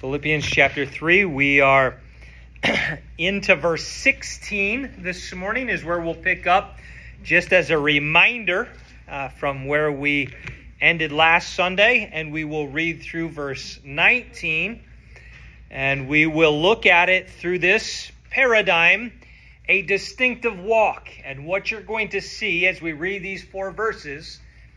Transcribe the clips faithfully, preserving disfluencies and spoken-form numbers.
Philippians chapter three, we are into verse sixteen this morning is where we'll pick up, just as a reminder uh, from where we ended last Sunday, and we will read through verse nineteen, and we will look at it through this paradigm, a distinctive walk. And what you're going to see as we read these four verses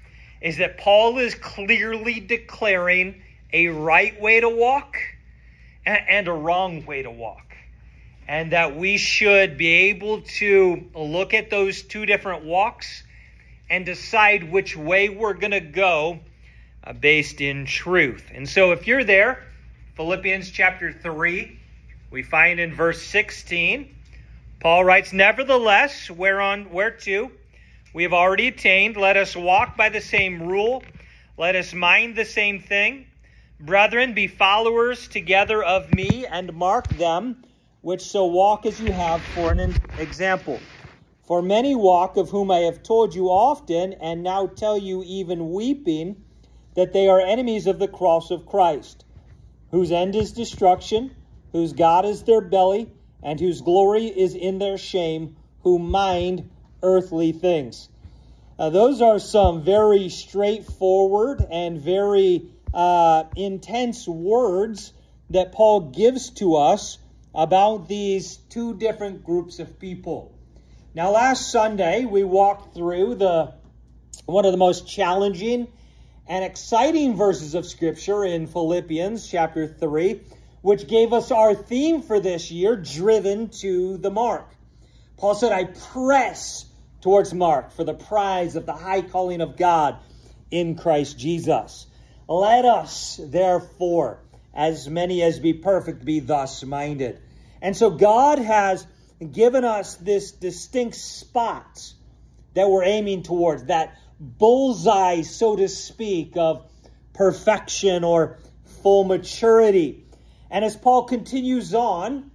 is that Paul is clearly declaring a right way to walk and a wrong way to walk. And that we should be able to look at those two different walks and decide which way we're going to go uh, based in truth. And so if you're there, Philippians chapter three, we find in verse sixteen, Paul writes, "Nevertheless, whereon, whereto we have already attained, let us walk by the same rule, let us mind the same thing. Brethren, be followers together of me, and mark them which so walk as you have for an example. For many walk, of whom I have told you often, and now tell you even weeping, that they are enemies of the cross of Christ, whose end is destruction, whose God is their belly, and whose glory is in their shame, who mind earthly things." Uh, those are some very straightforward and very uh, intense words that Paul gives to us about these two different groups of people. Now, last Sunday, we walked through the one of the most challenging and exciting verses of Scripture in Philippians chapter three, which gave us our theme for this year, driven to the mark. Paul said, "I press towards mark for the prize of the high calling of God in Christ Jesus. Let us, therefore, as many as be perfect, be thus minded." And so God has given us this distinct spot that we're aiming towards, that bullseye, so to speak, of perfection or full maturity. And as Paul continues on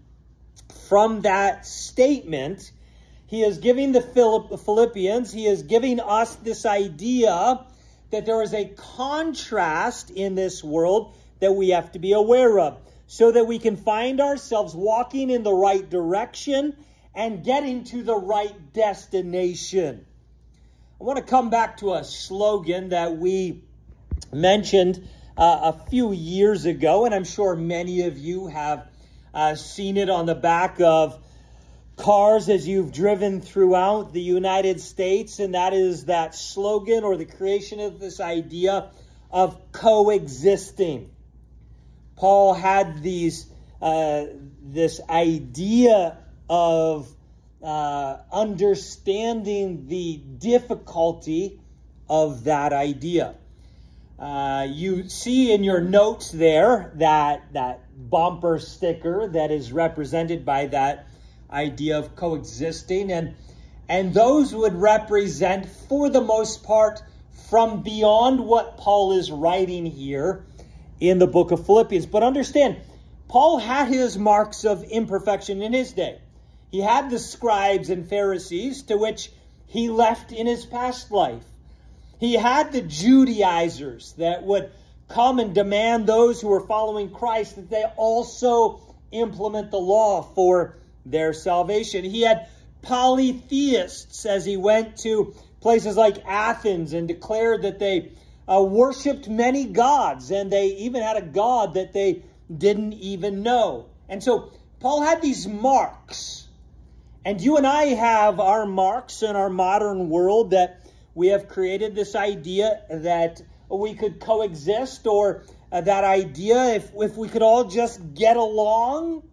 from that statement, he is giving the Philippians, he is giving us this idea that there is a contrast in this world that we have to be aware of, so that we can find ourselves walking in the right direction and getting to the right destination. I want to come back to a slogan that we mentioned uh, a few years ago, and I'm sure many of you have uh, seen it on the back of cars as you've driven throughout the United States, and that is that slogan or the creation of this idea of coexisting. Paul had these uh, this idea of uh, understanding the difficulty of that idea. Uh, you see in your notes there that that bumper sticker that is represented by that idea of coexisting, and and those would represent, for the most part, from beyond what Paul is writing here in the book of Philippians. But understand, Paul had his marks of imperfection in his day. He had the scribes and Pharisees to which he left in his past life. He had the Judaizers that would come and demand those who were following Christ that they also implement the law for their salvation. He had polytheists as he went to places like Athens and declared that they uh, worshipped many gods, and they even had a god that they didn't even know. And so Paul had these marks, and you and I have our marks in our modern world, that we have created this idea that we could coexist, or uh, that idea if, if we could all just get along,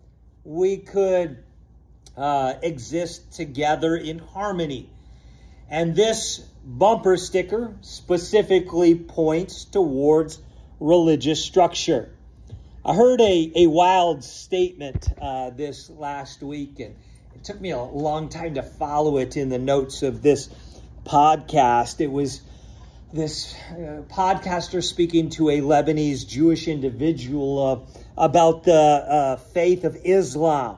we could uh, exist together in harmony. And this bumper sticker specifically points towards religious structure. I heard a, a wild statement uh, this last week, and it took me a long time to follow it in the notes of this podcast. It was this uh, podcaster speaking to a Lebanese Jewish individual uh, about the uh, faith of Islam.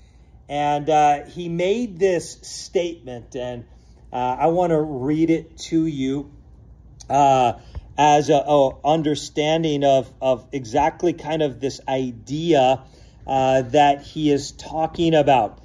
And uh, he made this statement, and uh, I want to read it to you. Uh, as a, a understanding of, of exactly kind of this idea uh, that he is talking about.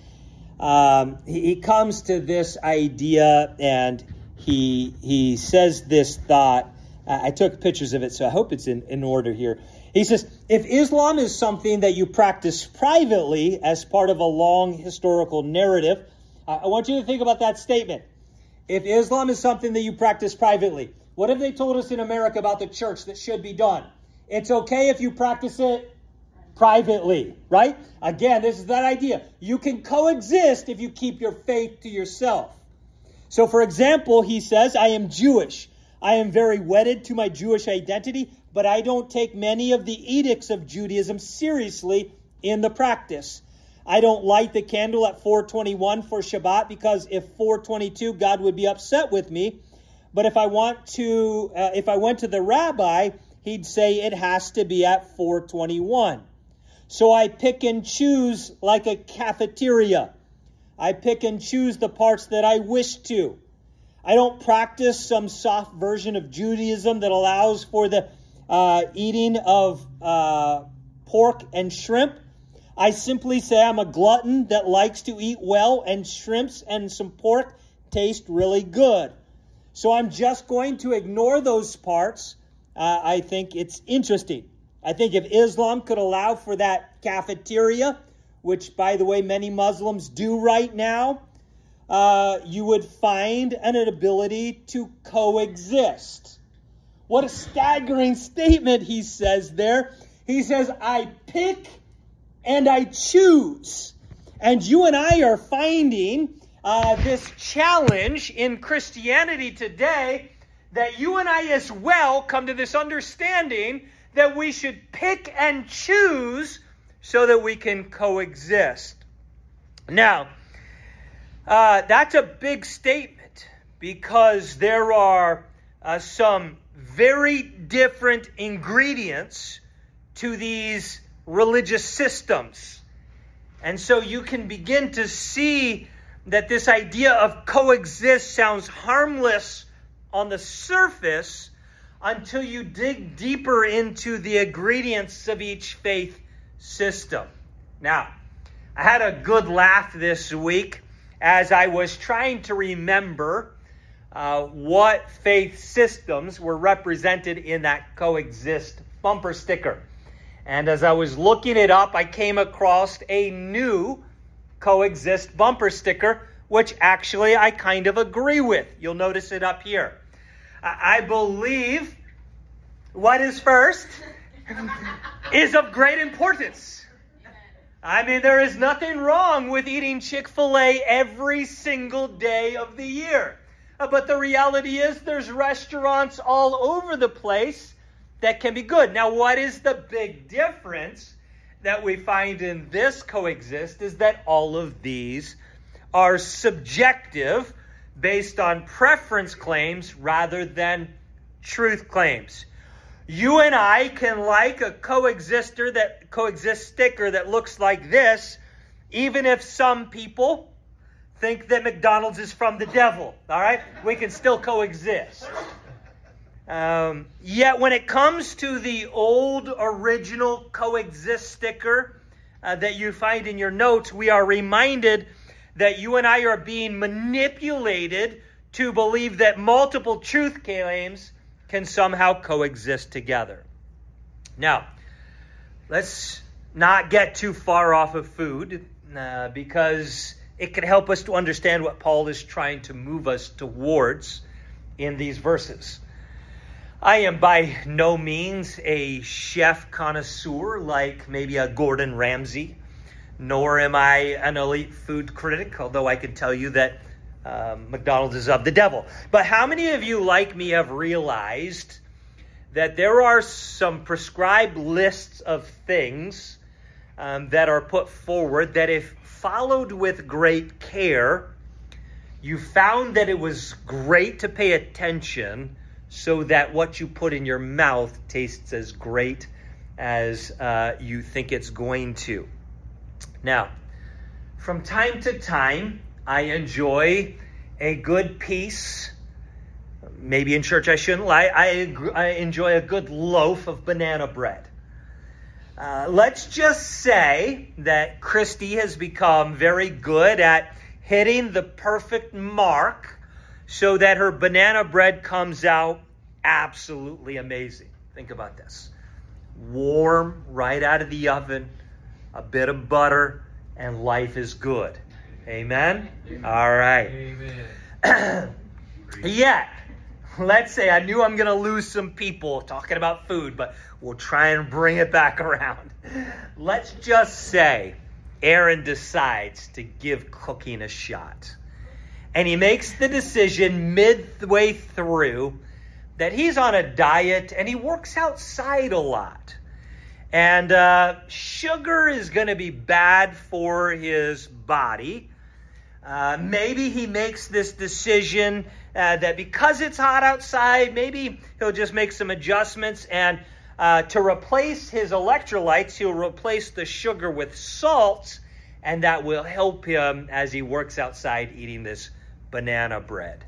Um, he, he comes to this idea and he he says this thought. Uh, I took pictures of it, so I hope it's in, in order here. He says, if Islam is something that you practice privately as part of a long historical narrative, uh, I want you to think about that statement. If Islam is something that you practice privately, what have they told us in America about the church that should be done? It's okay if you practice it privately, right? Again, this is that idea. You can coexist if you keep your faith to yourself. So, for example, he says, I am Jewish. I am very wedded to my Jewish identity, but I don't take many of the edicts of Judaism seriously in the practice. I don't light the candle at four twenty-one for Shabbat because if four twenty-two, God would be upset with me. But if I want to, uh, if I went to the rabbi, he'd say it has to be at four twenty-one. So I pick and choose like a cafeteria. I pick and choose the parts that I wish to. I don't practice some soft version of Judaism that allows for the uh, eating of uh, pork and shrimp. I simply say I'm a glutton that likes to eat well, and shrimps and some pork taste really good. So I'm just going to ignore those parts. Uh, I think it's interesting. I think if Islam could allow for that cafeteria, which, by the way, many Muslims do right now, uh, you would find an ability to coexist. What a staggering statement he says there. He says, I pick and I choose. And you and I are finding uh, this challenge in Christianity today, that you and I as well come to this understanding that we should pick and choose so that we can coexist. Now, uh, that's a big statement because there are uh, some very different ingredients to these religious systems. And so you can begin to see that this idea of coexist sounds harmless on the surface until you dig deeper into the ingredients of each faith system. Now, I had a good laugh this week as I was trying to remember uh, what faith systems were represented in that coexist bumper sticker. And as I was looking it up, I came across a new coexist bumper sticker, which actually I kind of agree with. You'll notice it up here. I believe what is first is of great importance. I mean, there is nothing wrong with eating Chick-fil-A every single day of the year. But the reality is there's restaurants all over the place that can be good. Now, what is the big difference that we find in this coexist is that all of these are subjective based on preference claims rather than truth claims. You and I can like a coexister that coexist sticker that looks like this, even if some people think that McDonald's is from the devil. All right? We can still coexist. Um, yet when it comes to the old original coexist sticker uh, that you find in your notes, we are reminded that you and I are being manipulated to believe that multiple truth claims can somehow coexist together. Now, let's not get too far off of food uh, because it can help us to understand what Paul is trying to move us towards in these verses. I am by no means a chef connoisseur like maybe a Gordon Ramsay, nor am I an elite food critic, although I can tell you that um, McDonald's is of the devil. But how many of you, like me, have realized that there are some prescribed lists of things um, that are put forward that if followed with great care, you found that it was great to pay attention so that what you put in your mouth tastes as great as uh, you think it's going to. Now, from time to time, I enjoy a good piece Maybe in church I shouldn't lie. I, agree, I enjoy a good loaf of banana bread. Uh, let's just say that Christy has become very good at hitting the perfect mark so that her banana bread comes out absolutely amazing. Think about this. Warm right out of the oven, a bit of butter, and life is good. Amen? All right. Amen. Yet, let's say, I knew I'm going to lose some people talking about food, but we'll try and bring it back around. Let's just say Aaron decides to give cooking a shot. And he makes the decision midway through that he's on a diet and he works outside a lot. And uh, sugar is going to be bad for his body. Uh, maybe he makes this decision uh, that because it's hot outside, maybe he'll just make some adjustments. And uh, to replace his electrolytes, he'll replace the sugar with salt. And that will help him as he works outside eating this banana bread.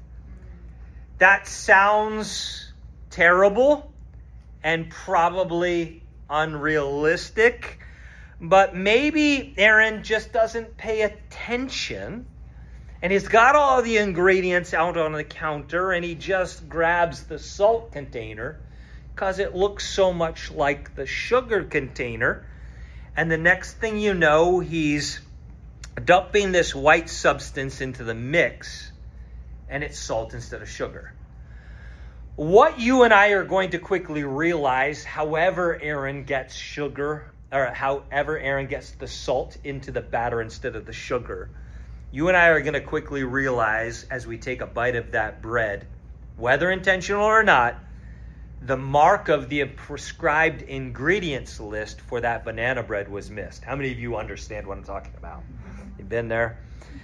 That sounds terrible and probably unrealistic, but maybe Aaron just doesn't pay attention and he's got all the ingredients out on the counter and he just grabs the salt container because it looks so much like the sugar container. And the next thing you know, he's dumping this white substance into the mix and it's salt instead of sugar. What you and I are going to quickly realize, however Aaron gets sugar, or however Aaron gets the salt into the batter instead of the sugar, you and I are going to quickly realize as we take a bite of that bread, whether intentional or not, the mark of the prescribed ingredients list for that banana bread was missed. How many of you understand what I'm talking about? You've been there?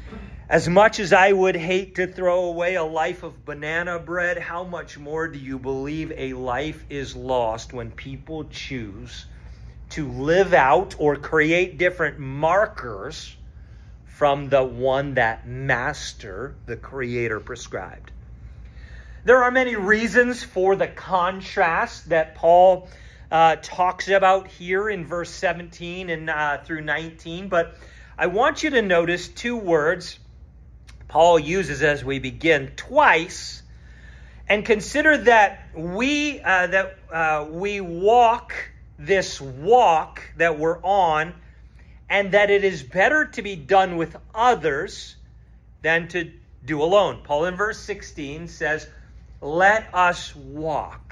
As much as I would hate to throw away a life of banana bread, how much more do you believe a life is lost when people choose to live out or create different markers from the one that Master, the Creator, prescribed? There are many reasons for the contrast that Paul uh, talks about here in verse seventeen and uh, through nineteen, but I want you to notice two words Paul uses as we begin twice, and consider that we uh, that uh, we walk this walk that we're on, and that it is better to be done with others than to do alone. Paul in verse sixteen says, "Let us walk.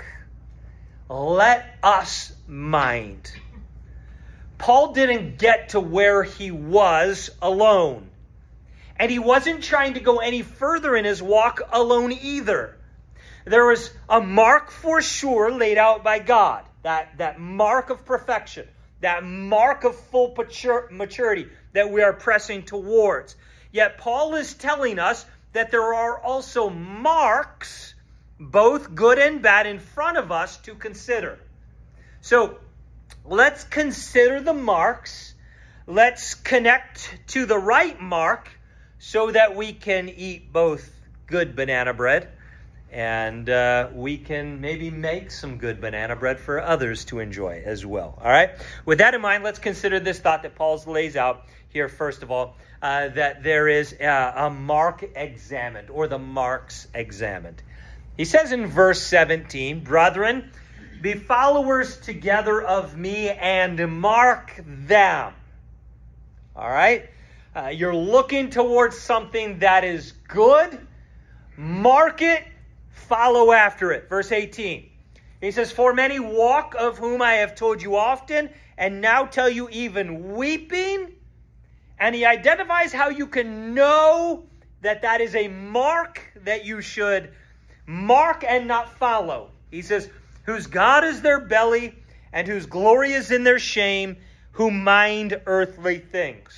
Let us mind." Paul didn't get to where he was alone. And he wasn't trying to go any further in his walk alone either. There was a mark for sure laid out by God. That, that mark of perfection. That mark of full maturity that we are pressing towards. Yet Paul is telling us that there are also marks, both good and bad, in front of us to consider. So let's consider the marks. Let's connect to the right mark so that we can eat both good banana bread and uh, we can maybe make some good banana bread for others to enjoy as well. All right? With that in mind, let's consider this thought that Paul lays out here, first of all, uh, that there is a, a mark examined, or the marks examined. He says in verse seventeen, "Brethren, be followers together of me and mark them." All right? Uh, you're looking towards something that is good. Mark it. Follow after it. Verse eighteen. He says, "For many walk, of whom I have told you often, and now tell you even weeping." And he identifies how you can know that that is a mark that you should mark and not follow. He says, "Whose God is their belly, and whose glory is in their shame, who mind earthly things."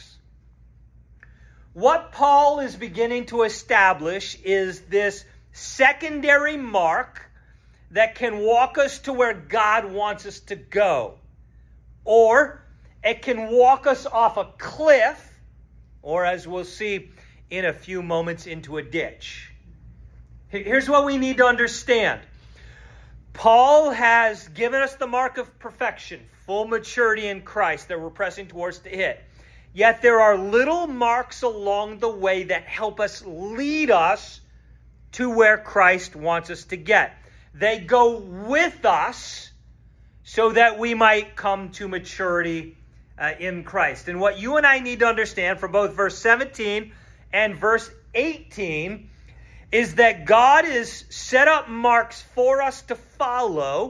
What Paul is beginning to establish is this secondary mark that can walk us to where God wants us to go. Or it can walk us off a cliff, or as we'll see in a few moments, into a ditch. Here's what we need to understand. Paul has given us the mark of perfection, full maturity in Christ that we're pressing towards to hit. Yet there are little marks along the way that help us lead us to where Christ wants us to get. They go with us so that we might come to maturity uh, in Christ. And what you and I need to understand from both verse seventeen and verse eighteen is that God has set up marks for us to follow,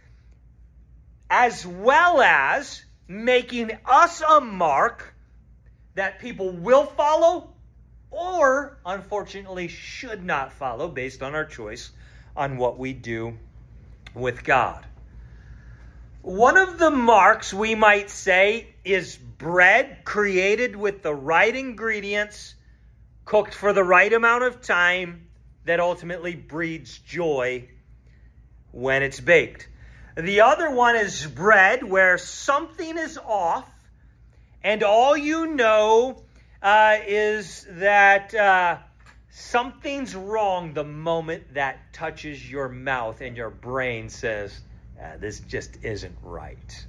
as well as making us a mark that people will follow or, unfortunately, should not follow based on our choice on what we do with God. One of the marks, we might say, is bread created with the right ingredients, cooked for the right amount of time, that ultimately breeds joy when it's baked. The other one is bread where something is off, and all you know uh, is that uh, something's wrong the moment that touches your mouth and your brain says, ah, this just isn't right.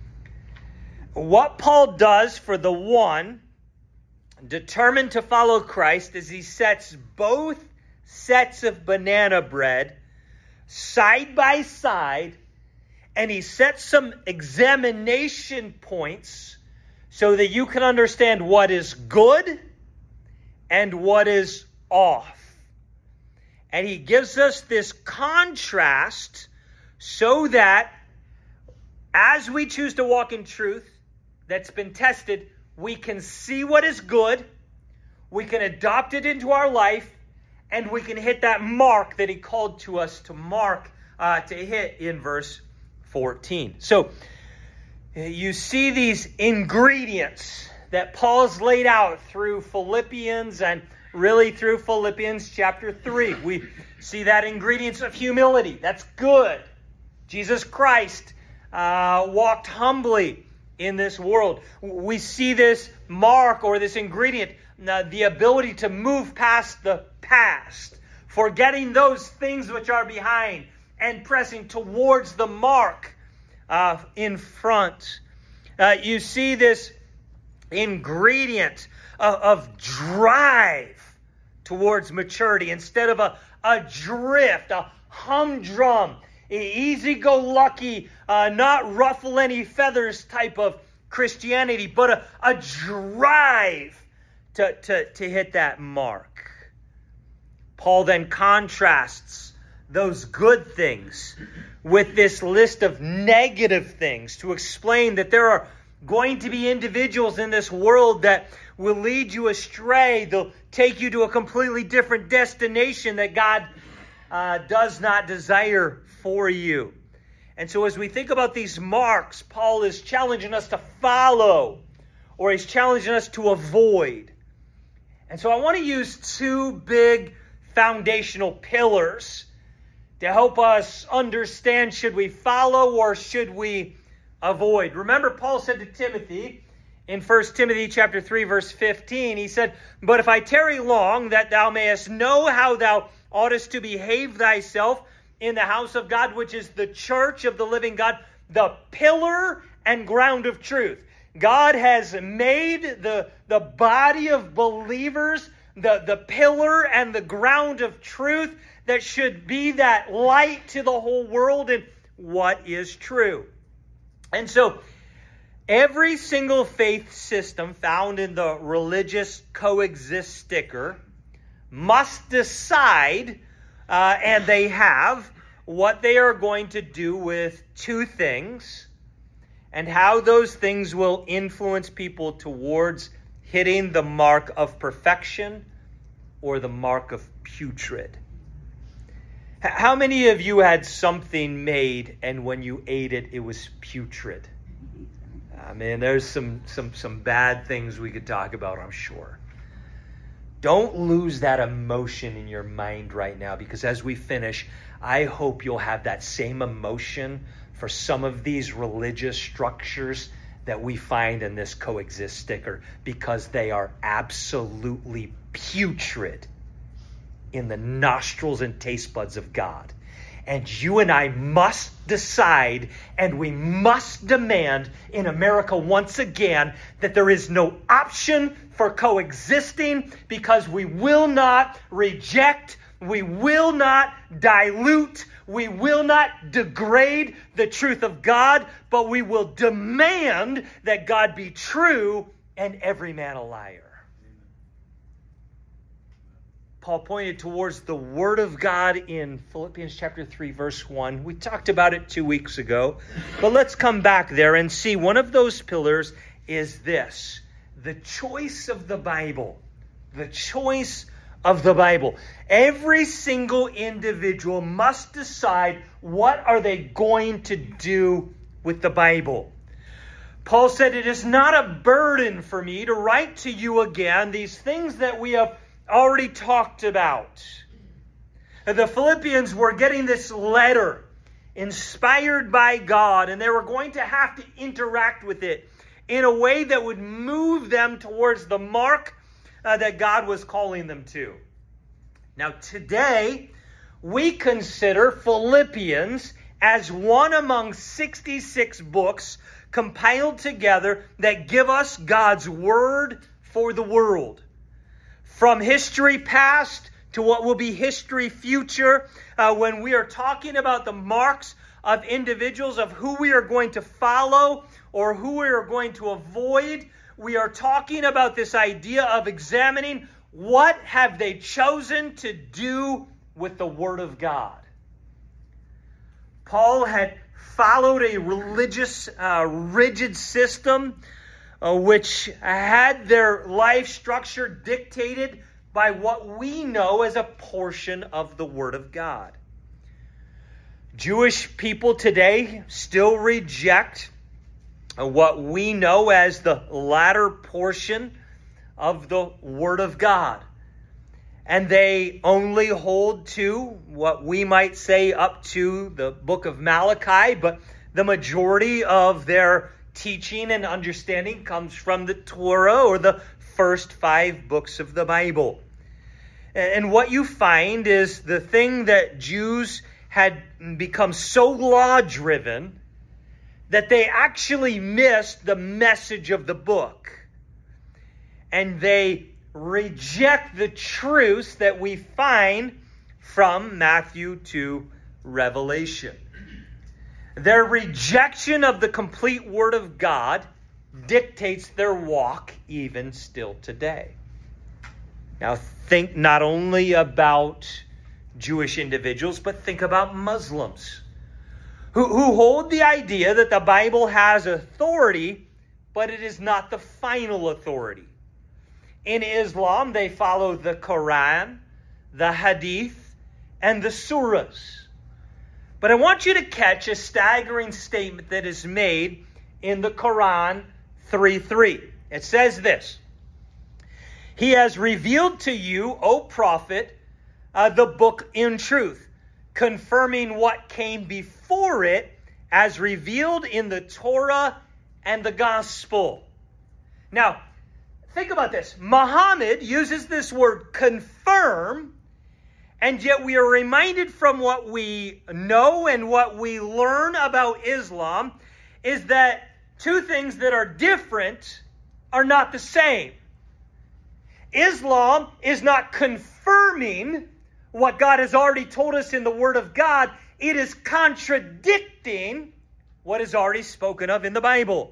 What Paul does for the one determined to follow Christ is he sets both sets of banana bread side by side, and he sets some examination points so that you can understand what is good and what is off. And he gives us this contrast so that as we choose to walk in truth that's been tested, we can see what is good, we can adopt it into our life, and we can hit that mark that he called to us to mark, uh, to hit in verse fourteen. So you see these ingredients that Paul's laid out through Philippians and really through Philippians chapter three. We see that ingredients of humility. That's good. Jesus Christ uh, walked humbly in this world. We see this mark or this ingredient, uh, the ability to move past the past, forgetting those things which are behind and pressing towards the mark uh, in front. Uh, you see this ingredient of, of drive towards maturity instead of a, a drift, a humdrum, easy-go-lucky, uh, not ruffle any feathers type of Christianity, but a, a drive to, to, to hit that mark. Paul then contrasts those good things with this list of negative things to explain that there are going to be individuals in this world that will lead you astray. They'll take you to a completely different destination that God uh, does not desire for you. And so as we think about these marks, Paul is challenging us to follow, or he's challenging us to avoid. And so I want to use two big foundational pillars to help us understand, should we follow or should we avoid? Remember, Paul said to Timothy in First Timothy chapter three, verse fifteen, he said, "But if I tarry long, that thou mayest know how thou oughtest to behave thyself in the house of God, which is the church of the living God, the pillar and ground of truth." God has made the, the body of believers the, the pillar and the ground of truth that should be that light to the whole world and what is true. And so every single faith system found in the religious coexist sticker must decide, uh, and they have, what they are going to do with two things and how those things will influence people towards hitting the mark of perfection or the mark of putrid. How many of you had something made and when you ate it, it was putrid? I mean, there's some, some, some bad things we could talk about, I'm sure. Don't lose that emotion in your mind right now, because as we finish, I hope you'll have that same emotion for some of these religious structures that we find in this coexist sticker, because they are absolutely putrid in the nostrils and taste buds of God. And you and I must decide, and we must demand in America once again, that there is no option for coexisting, because we will not reject, we will not dilute, we will not degrade the truth of God, but we will demand that God be true and every man a liar. Paul pointed towards the Word of God in Philippians chapter three, verse one. We talked about it two weeks ago, but let's come back there and see one of those pillars is this: the choice of the Bible. The choice of the Bible. Every single individual must decide, what are they going to do with the Bible? Paul said, it is not a burden for me to write to you again these things that we have already talked about. The Philippians were getting this letter inspired by God, and they were going to have to interact with it in a way that would move them towards the mark uh, that God was calling them to. Now today, we consider Philippians as one among sixty-six books compiled together that give us God's word for the world. From history past to what will be history future, uh, when we are talking about the marks of individuals of who we are going to follow or who we are going to avoid, we are talking about this idea of examining what have they chosen to do with the Word of God. Paul had followed a religious, uh, rigid system Uh, which had their life structure dictated by what we know as a portion of the Word of God. Jewish people today still reject what we know as the latter portion of the Word of God. And they only hold to what we might say up to the book of Malachi, but the majority of their teaching and understanding comes from the Torah, or the first five books of the Bible. And what you find is the thing that Jews had become so law-driven that they actually missed the message of the book. And they reject the truths that we find from Matthew to Revelation. Their rejection of the complete Word of God dictates their walk even still today. Now think not only about Jewish individuals, but think about Muslims who, who hold the idea that the Bible has authority, but it is not the final authority. In Islam, they follow the Quran, the Hadith, and the Surahs. But I want you to catch a staggering statement that is made in the Quran three three. It says this: He has revealed to you, O prophet, uh, the book in truth, confirming what came before it as revealed in the Torah and the gospel. Now, think about this. Muhammad uses this word confirm, and yet we are reminded from what we know and what we learn about Islam is that two things that are different are not the same. Islam is not confirming what God has already told us in the Word of God. It is contradicting what is already spoken of in the Bible.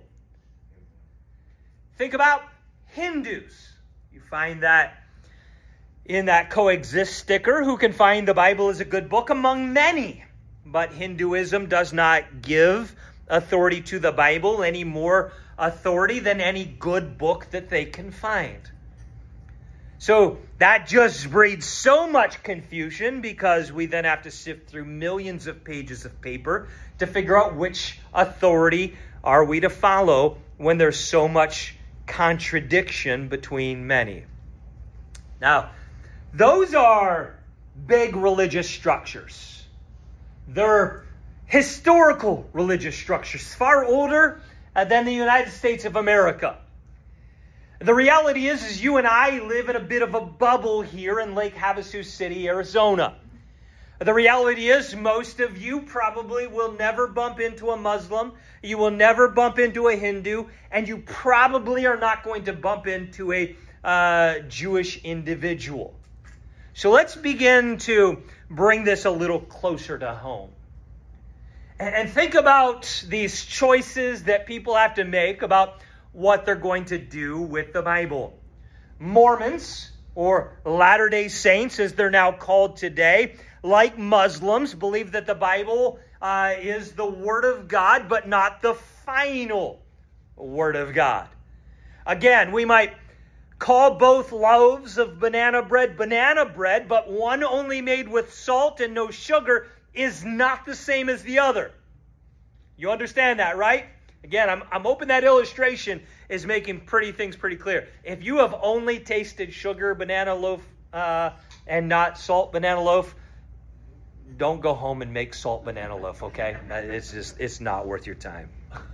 Think about Hindus. You find that in that coexist sticker, who can find the Bible is a good book among many. But Hinduism does not give authority to the Bible any more authority than any good book that they can find. So that just breeds so much confusion, because we then have to sift through millions of pages of paper to figure out which authority are we to follow when there's so much contradiction between many. Now, those are big religious structures. They're historical religious structures, far older uh, than the United States of America. The reality is, is you and I live in a bit of a bubble here in Lake Havasu City, Arizona. The reality is most of you probably will never bump into a Muslim. You will never bump into a Hindu. And you probably are not going to bump into a uh, Jewish individual. So let's begin to bring this a little closer to home. And, and think about these choices that people have to make about what they're going to do with the Bible. Mormons, or Latter-day Saints as they're now called today, like Muslims, believe that the Bible uh, is the Word of God, but not the final Word of God. Again, we might call both loaves of banana bread banana bread, but one only made with salt and no sugar is not the same as the other. You understand that, right? Again, I'm, I'm hoping that illustration is making pretty things pretty clear. If you have only tasted sugar banana loaf uh, and not salt banana loaf, don't go home and make salt banana loaf, okay? It's just, it's not worth your time.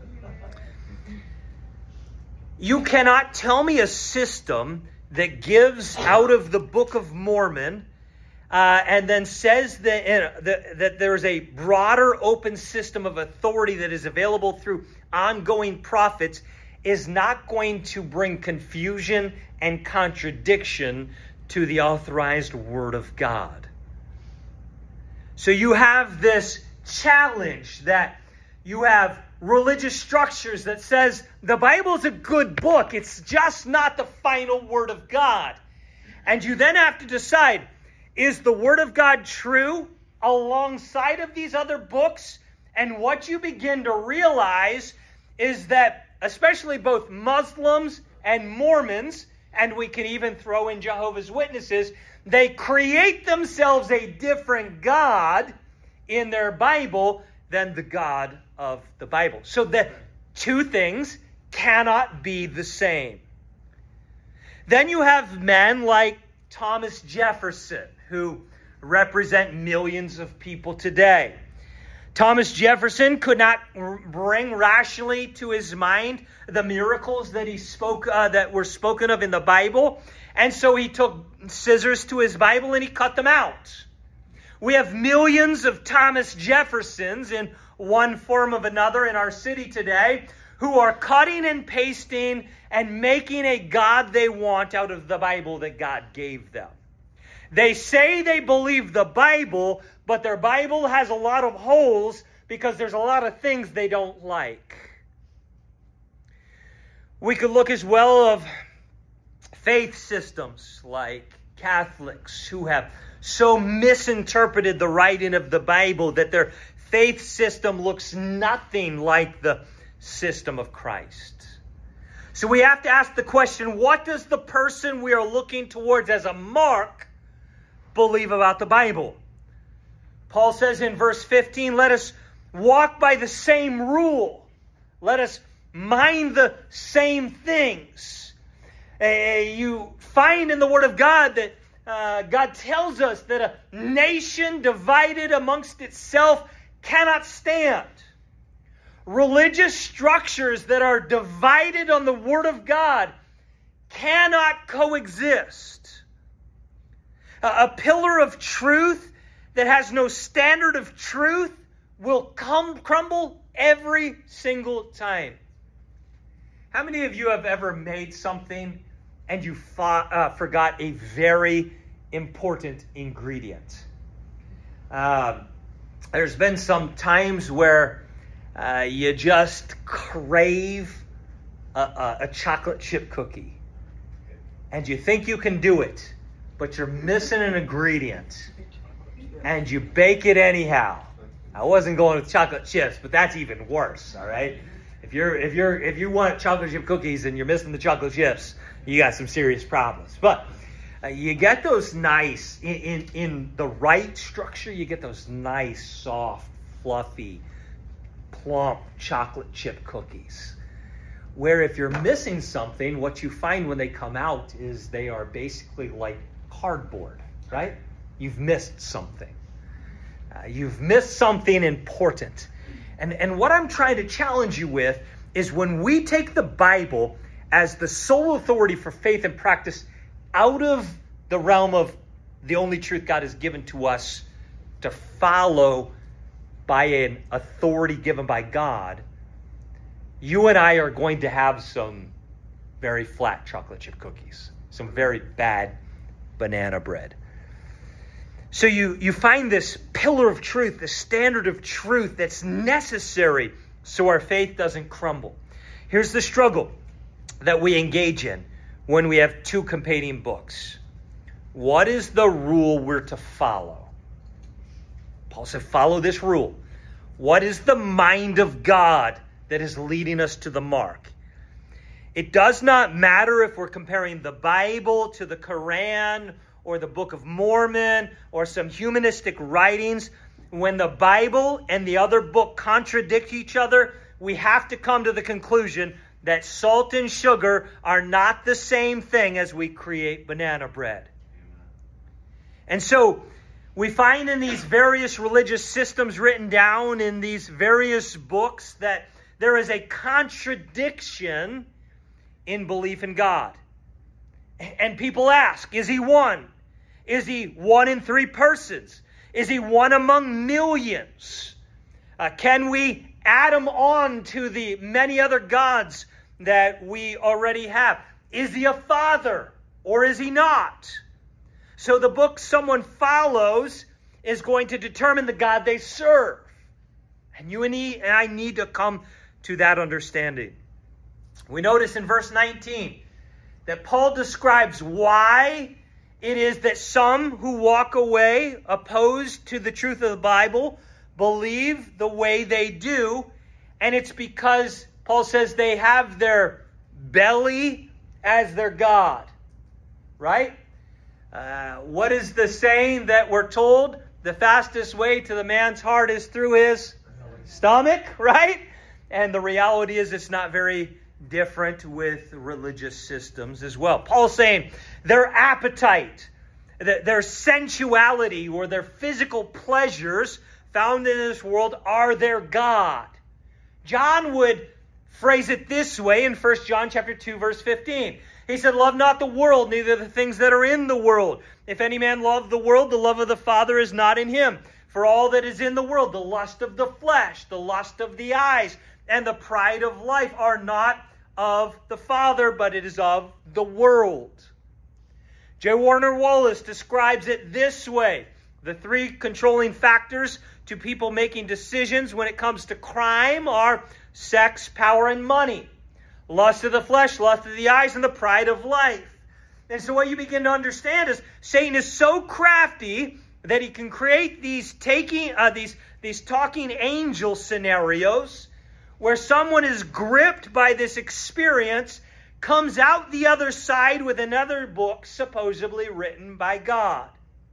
You cannot tell me a system that gives out of the Book of Mormon Uh, and then says that, uh, that, that there's a broader open system of authority that is available through ongoing prophets is not going to bring confusion and contradiction to the authorized Word of God. So you have this challenge that you have religious structures that says the Bible's a good book. It's just not the final Word of God. And you then have to decide, is the Word of God true alongside of these other books? And what you begin to realize is that especially both Muslims and Mormons, and we can even throw in Jehovah's Witnesses, they create themselves a different God in their Bible than the God of the Bible. So the two things cannot be the same. Then you have men like Thomas Jefferson, who represent millions of people today. Thomas Jefferson could not bring rationally to his mind the miracles that he spoke uh, that were spoken of in the Bible, and so he took scissors to his Bible and he cut them out. We have millions of Thomas Jeffersons in one form of another in our city today who are cutting and pasting and making a God they want out of the Bible that God gave them. They say they believe the Bible, but their Bible has a lot of holes because there's a lot of things they don't like. We could look as well of faith systems like Catholics who have so misinterpreted the writing of the Bible that their faith system looks nothing like the system of Christ. So we have to ask the question, what does the person we are looking towards as a mark believe about the Bible? Paul says in verse fifteen, let us walk by the same rule. Let us mind the same things. Uh, you find in the Word of God that uh, God tells us that a nation divided amongst itself cannot stand. Religious structures that are divided on the Word of God cannot coexist. A pillar of truth that has no standard of truth will come crumble every single time. How many of you have ever made something and you fought, uh, forgot a very important ingredient? Uh, there's been some times where uh, you just crave a, a, a chocolate chip cookie. And you think you can do it, but you're missing an ingredient. And you bake it anyhow. I wasn't going with chocolate chips, but that's even worse, all right? If you're if you're if you want chocolate chip cookies and you're missing the chocolate chips, you got some serious problems. But uh, you get those nice in, in in the right structure, you get those nice, soft, fluffy, plump chocolate chip cookies. Where if you're missing something, what you find when they come out is they are basically like cardboard, right? You've missed something. Uh, you've missed something important. And, and what I'm trying to challenge you with is when we take the Bible as the sole authority for faith and practice out of the realm of the only truth God has given to us to follow by an authority given by God, you and I are going to have some very flat chocolate chip cookies, some very bad banana bread. So you, you find this pillar of truth, the standard of truth that's necessary so our faith doesn't crumble. Here's the struggle that we engage in when we have two competing books. What is the rule we're to follow? Paul said, follow this rule. What is the mind of God that is leading us to the mark? It does not matter if we're comparing the Bible to the Quran or the Book of Mormon or some humanistic writings. When the Bible and the other book contradict each other, we have to come to the conclusion that salt and sugar are not the same thing as we create banana bread. And so we find in these various religious systems written down in these various books that there is a contradiction in belief in God. And people ask, is he one? Is he one in three persons? Is he one among millions? Uh, can we add him on to the many other gods that we already have? Is he a father or is he not? So the book someone follows is going to determine the God they serve. And you and I need to come to that understanding. We notice in verse nineteen that Paul describes why it is that some who walk away opposed to the truth of the Bible believe the way they do. And it's because, Paul says, they have their belly as their God. Right? Uh, what is the saying that we're told? The fastest way to the man's heart is through his stomach, right? And the reality is it's not very different with religious systems as well. Paul's saying their appetite, their sensuality, or their physical pleasures found in this world are their God. John would phrase it this way in First John chapter two, verse fifteen. He said, love not the world, neither the things that are in the world. If any man love the world, the love of the Father is not in him. For all that is in the world, the lust of the flesh, the lust of the eyes, and the pride of life are not of the Father, but it is of the world. J. Warner Wallace describes it this way. The three controlling factors to people making decisions when it comes to crime are sex, power, and money. Lust of the flesh, lust of the eyes, and the pride of life. And so what you begin to understand is Satan is so crafty that he can create these taking uh, these these talking angel scenarios where someone is gripped by this experience, comes out the other side with another book supposedly written by God.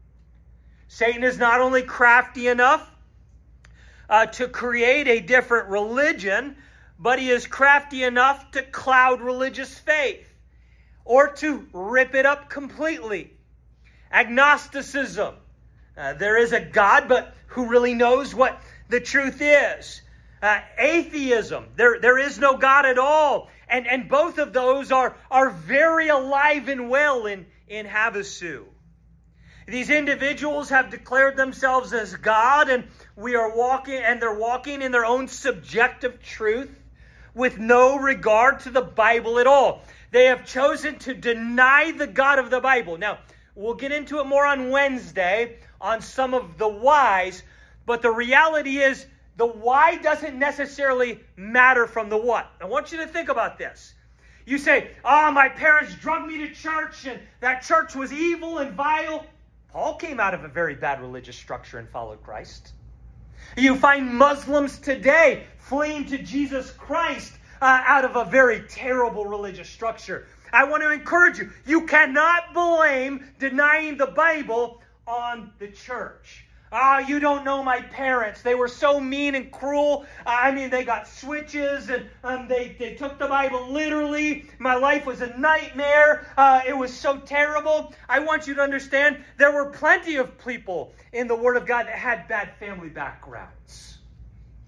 Satan is not only crafty enough uh, to create a different religion, but he is crafty enough to cloud religious faith or to rip it up completely. Agnosticism. Uh, there is a God, but who really knows what the truth is? Uh, atheism. There, there is no God at all. And, and both of those are, are very alive and well in, in Havasu. These individuals have declared themselves as God, and we are walking, and they're walking in their own subjective truth with no regard to the Bible at all. They have chosen to deny the God of the Bible. Now, we'll get into it more on Wednesday on some of the whys, but the reality is the why doesn't necessarily matter from the what. I want you to think about this. You say, oh, my parents drug me to church, and that church was evil and vile. Paul came out of a very bad religious structure and followed Christ. You find Muslims today fleeing to Jesus Christ uh, out of a very terrible religious structure. I want to encourage you, you cannot blame denying the Bible on the church. Ah, oh, you don't know my parents. They were so mean and cruel. I mean, they got switches and um, they, they took the Bible literally. My life was a nightmare. Uh, it was so terrible. I want you to understand there were plenty of people in the Word of God that had bad family backgrounds.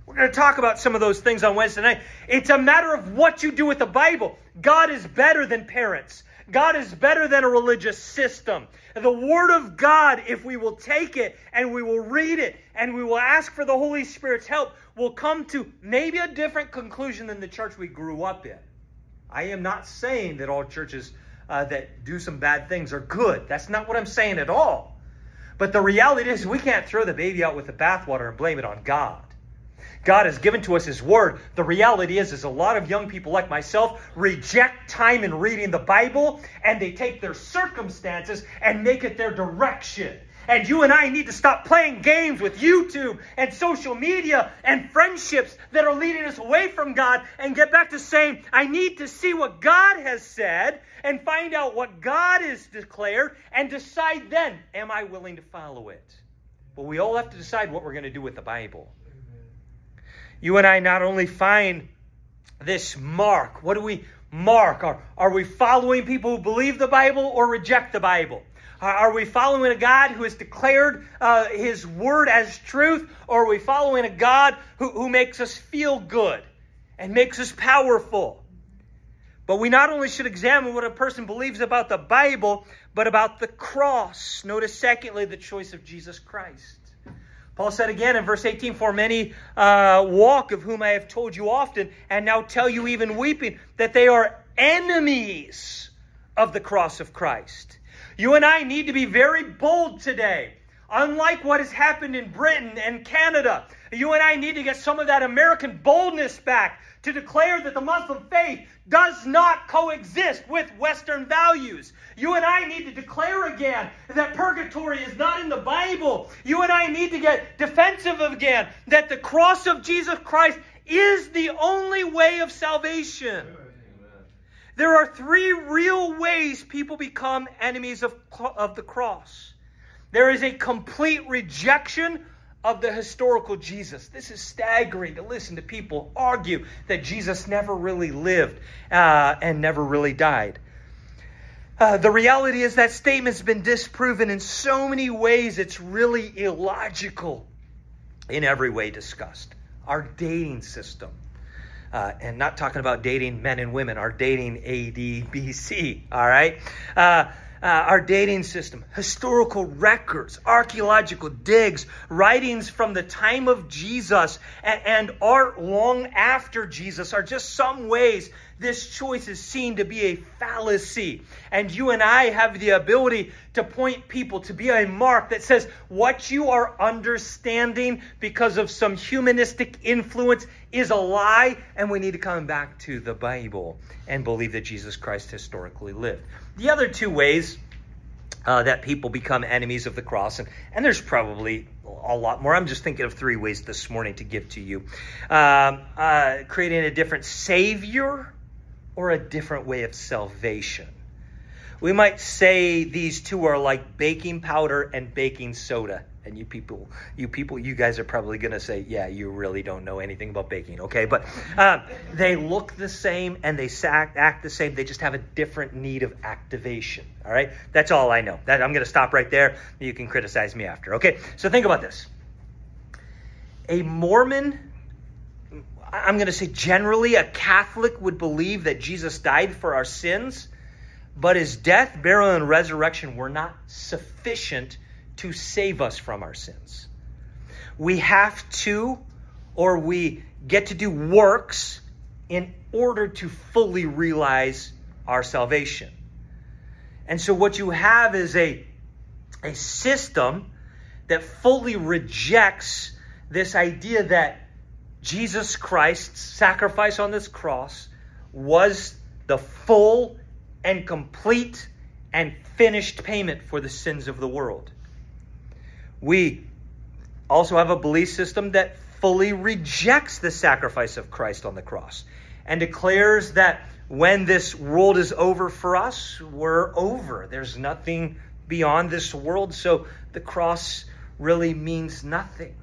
We're going to talk about some of those things on Wednesday night. It's a matter of what you do with the Bible. God is better than parents. God is better than a religious system. The Word of God, if we will take it and we will read it and we will ask for the Holy Spirit's help, will come to maybe a different conclusion than the church we grew up in. I am not saying that all churches uh, that do some bad things are good. That's not what I'm saying at all. But the reality is we can't throw the baby out with the bathwater and blame it on God. God has given to us His Word. The reality is, is a lot of young people like myself reject time in reading the Bible, and they take their circumstances and make it their direction. And you and I need to stop playing games with YouTube and social media and friendships that are leading us away from God and get back to saying, I need to see what God has said and find out what God has declared and decide then, am I willing to follow it? But we all have to decide what we're going to do with the Bible. You and I not only find this mark. What do we mark? Are, are we following people who believe the Bible or reject the Bible? Are we following a God who has declared uh, His Word as truth? Or are we following a God who, who makes us feel good and makes us powerful? But we not only should examine what a person believes about the Bible, but about the cross. Notice, secondly, the choice of Jesus Christ. Paul said again in verse eighteen, for many uh, walk, of whom I have told you often, and now tell you even weeping, that they are enemies of the cross of Christ. You and I need to be very bold today. Unlike what has happened in Britain and Canada, you and I need to get some of that American boldness back to declare that the Muslim faith does not coexist with Western values. You and I need to declare again that purgatory is not in the Bible. You and I need to get defensive again that the cross of Jesus Christ is the only way of salvation. There are three real ways people become enemies of, of the cross. There is a complete rejection of the historical Jesus. This is staggering to listen to people argue that Jesus never really lived uh, and never really died. Uh, the reality is that statement's been disproven in so many ways it's really illogical in every way discussed. Our dating system. Uh, and not talking about dating men and women, our dating A D B C, all right? Uh, uh, our dating system, historical records, archaeological digs, writings from the time of Jesus and, and art long after Jesus are just some ways this choice is seen to be a fallacy. And you and I have the ability to point people to be a mark that says what you are understanding because of some humanistic influence is a lie, and we need to come back to the Bible and believe that Jesus Christ historically lived. The other two ways uh, that people become enemies of the cross, and, and there's probably a lot more. I'm just thinking of three ways this morning to give to you. Um, uh, creating a different Savior or a different way of salvation. We might say these two are like baking powder and baking soda. And you people, you people, you guys are probably going to say, yeah, you really don't know anything about baking, okay? But um, they look the same and they act, act the same. They just have a different need of activation, all right? That's all I know. That, I'm going to stop right there. You can criticize me after, okay? So think about this. A Mormon, I'm going to say generally a Catholic would believe that Jesus died for our sins, but his death, burial, and resurrection were not sufficient to save us from our sins. We have to, or we get to do works in order to fully realize our salvation. And so what you have is a, a system that fully rejects this idea that Jesus Christ's sacrifice on this cross was the full and complete and finished payment for the sins of the world. We also have a belief system that fully rejects the sacrifice of Christ on the cross and declares that when this world is over for us, we're over. There's nothing beyond this world, so the cross really means nothing.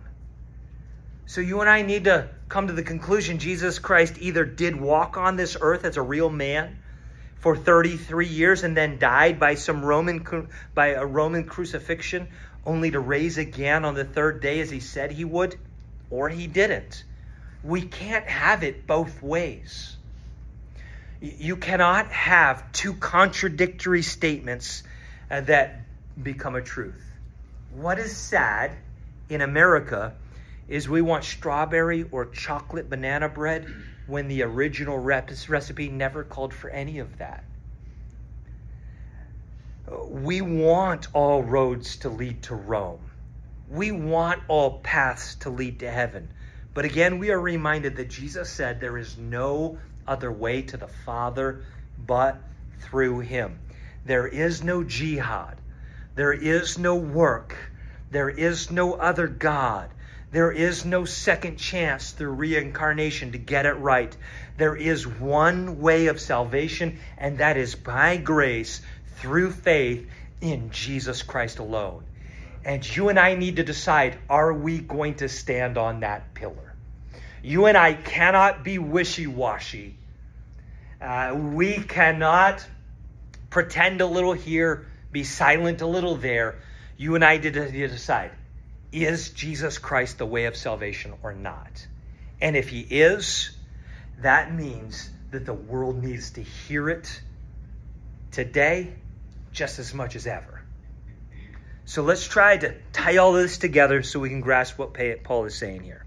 So you and I need to come to the conclusion Jesus Christ either did walk on this earth as a real man for thirty-three years and then died by some Roman by a Roman crucifixion, only to rise again on the third day as he said he would, or he didn't. we can't have it both ways. You cannot have two contradictory statements uh, that become a truth. What is sad in America is we want strawberry or chocolate banana bread when the original rep- recipe never called for any of that. We want all roads to lead to Rome. We want all paths to lead to heaven. But again, we are reminded that Jesus said there is no other way to the Father but through him. There is no jihad. There is no work. There is no other God. There is no second chance through reincarnation to get it right. There is one way of salvation, and that is by grace through faith in Jesus Christ alone. And you and I need to decide, are we going to stand on that pillar? You and I cannot be wishy-washy. Uh, we cannot pretend a little here, be silent a little there. You and I need to decide, is Jesus Christ the way of salvation or not? And if he is, that means that the world needs to hear it today just as much as ever. So let's try to tie all this together so we can grasp what Paul is saying here.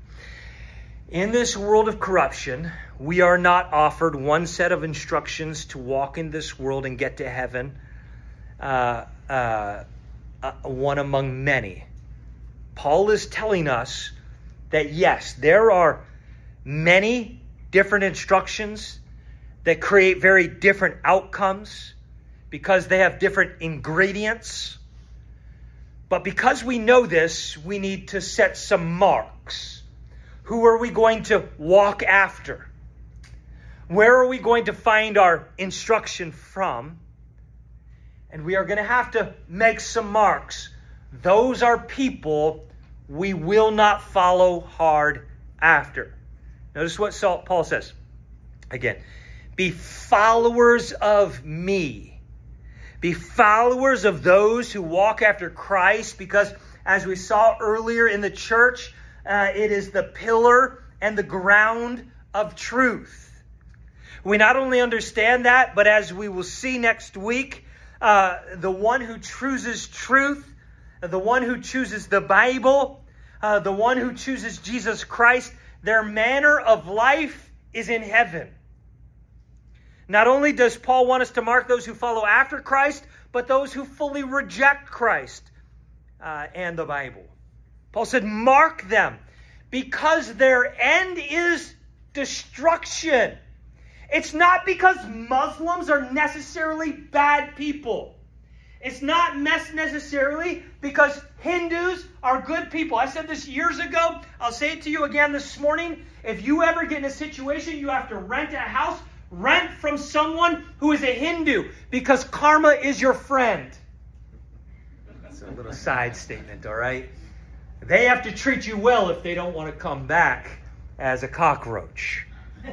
In this world of corruption, we are not offered one set of instructions to walk in this world and get to heaven, uh, uh, uh, one among many. Paul is telling us that yes, there are many different instructions that create very different outcomes because they have different ingredients. But because we know this, we need to set some marks. Who are we going to walk after? Where are we going to find our instruction from? And we are going to have to make some marks. Those are people we will not follow hard after. Notice what Paul says. Again, be followers of me. Be followers of those who walk after Christ, because as we saw earlier in the church, uh, it is the pillar and the ground of truth. We not only understand that, but as we will see next week, uh, the one who chooses truth, the one who chooses the Bible, uh, the one who chooses Jesus Christ, their manner of life is in heaven. Not only does Paul want us to mark those who follow after Christ, but those who fully reject Christ uh, and the Bible. Paul said, mark them, because their end is destruction. It's not because Muslims are necessarily bad people. It's not necessarily because Hindus are good people. I said this years ago. I'll say it to you again this morning. If you ever get in a situation you have to rent a house, rent from someone who is a Hindu, because karma is your friend. That's a little side statement, all right? They have to treat you well if they don't want to come back as a cockroach.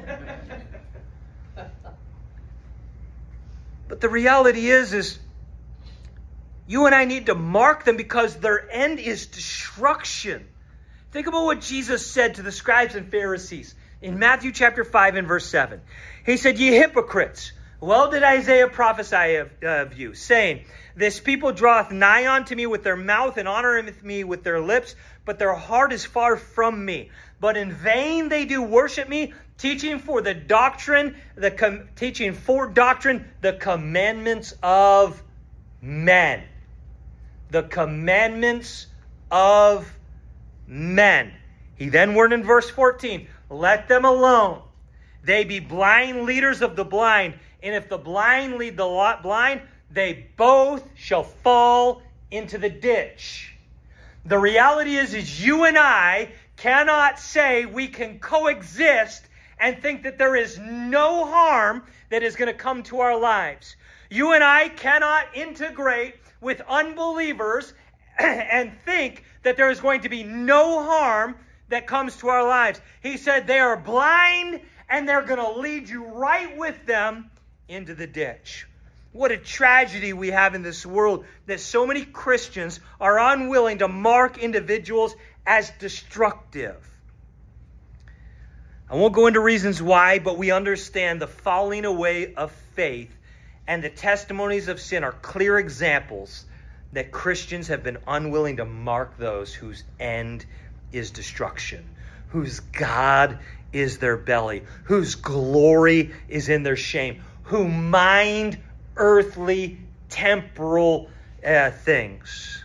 But the reality is, is you and I need to mark them because their end is destruction. Think about what Jesus said to the scribes and Pharisees in Matthew chapter five and verse seven. He said, ye hypocrites, well did Isaiah prophesy of, of you, saying, this people draweth nigh unto me with their mouth and honoreth me with their lips, but their heart is far from me. But in vain they do worship me, teaching for the doctrine, the com- teaching for doctrine the commandments of men. The commandments of men. He then word in verse fourteen, let them alone. They be blind leaders of the blind. And if the blind lead the blind, they both shall fall into the ditch. The reality is, is you and I cannot say we can coexist and think that there is no harm that is going to come to our lives. You and I cannot integrate with unbelievers and think that there is going to be no harm that comes to our lives. He said they are blind and they're going to lead you right with them into the ditch. What a tragedy we have in this world that so many Christians are unwilling to mark individuals as destructive. I won't go into reasons why, but we understand the falling away of faith and the testimonies of sin are clear examples that Christians have been unwilling to mark those whose end is destruction, whose God is their belly, whose glory is in their shame, who mind earthly, temporal uh, things.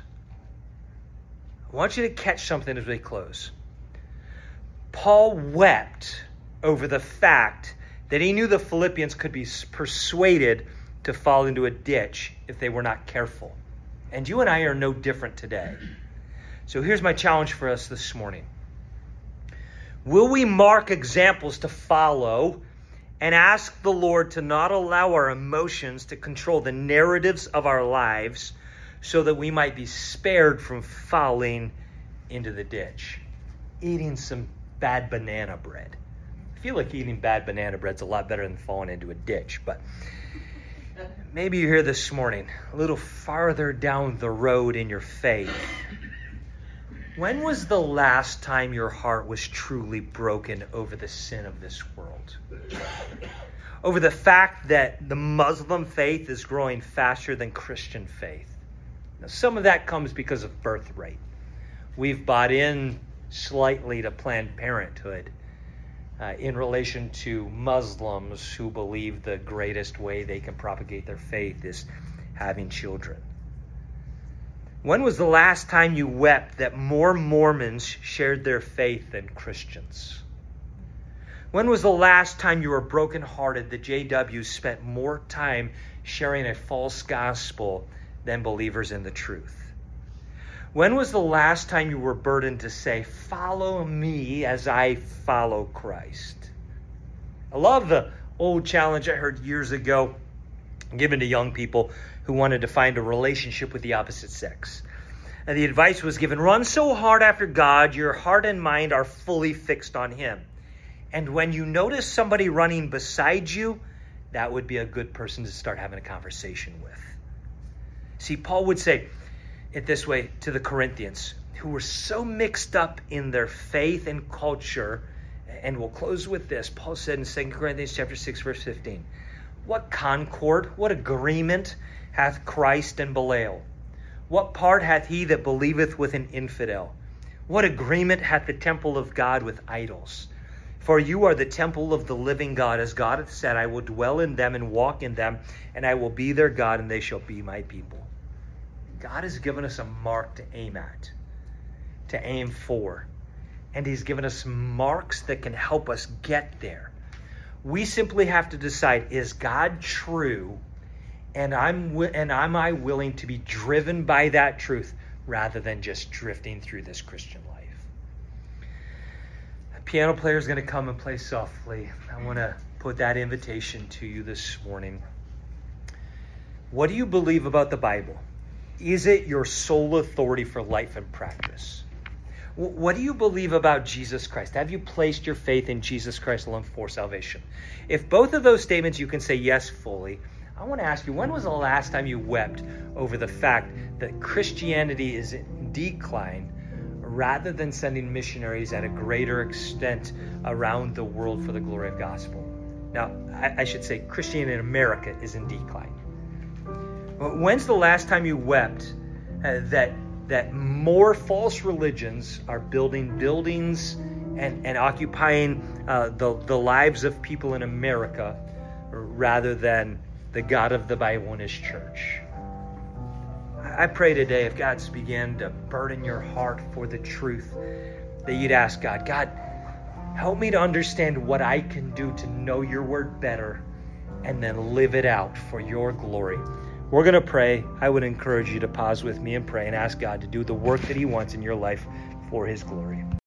I want you to catch something as we close. Paul wept over the fact that he knew the Philippians could be persuaded to fall into a ditch if they were not careful. And you and I are no different today. So here's my challenge for us this morning. Will we mark examples to follow and ask the Lord to not allow our emotions to control the narratives of our lives so that we might be spared from falling into the ditch? Eating some bad banana bread. I feel like eating bad banana bread's a lot better than falling into a ditch, but maybe you're here this morning, a little farther down the road in your faith. When was the last time your heart was truly broken over the sin of this world? Over the fact that the Muslim faith is growing faster than Christian faith. Now, some of that comes because of birth rate. We've bought in slightly to Planned Parenthood uh, in relation to Muslims who believe the greatest way they can propagate their faith is having children. When was the last time you wept that more Mormons shared their faith than Christians? When was the last time you were brokenhearted that J Ws spent more time sharing a false gospel than believers in the truth? When was the last time you were burdened to say, follow me as I follow Christ? I love the old challenge I heard years ago given to young people who wanted to find a relationship with the opposite sex. And the advice was given, run so hard after God, your heart and mind are fully fixed on him. And when you notice somebody running beside you, that would be a good person to start having a conversation with. See, Paul would say it this way to the Corinthians, who were so mixed up in their faith and culture. And we'll close with this. Paul said in Second Corinthians chapter six, verse fifteen, what concord, what agreement hath Christ and Belial? What part hath he that believeth with an infidel? What agreement hath the temple of God with idols? For you are the temple of the living God, as God hath said, I will dwell in them and walk in them, and I will be their God, and they shall be my people. God has given us a mark to aim at, to aim for. And he's given us marks that can help us get there. We simply have to decide, is God true? And I'm and am I willing to be driven by that truth rather than just drifting through this Christian life? A piano player is going to come and play softly. I want to put that invitation to you this morning. What do you believe about the Bible? Is it your sole authority for life and practice? What do you believe about Jesus Christ? Have you placed your faith in Jesus Christ alone for salvation? If both of those statements you can say yes fully, I want to ask you, when was the last time you wept over the fact that Christianity is in decline rather than sending missionaries at a greater extent around the world for the glory of gospel? Now, I, I should say Christianity in America is in decline. When's the last time you wept uh, that that more false religions are building buildings and, and occupying uh, the, the lives of people in America rather than the God of the Bible and his church? I pray today, if God's began to burden your heart for the truth, that you'd ask God, God, help me to understand what I can do to know your word better and then live it out for your glory. We're going to pray. I would encourage you to pause with me and pray and ask God to do the work that he wants in your life for his glory.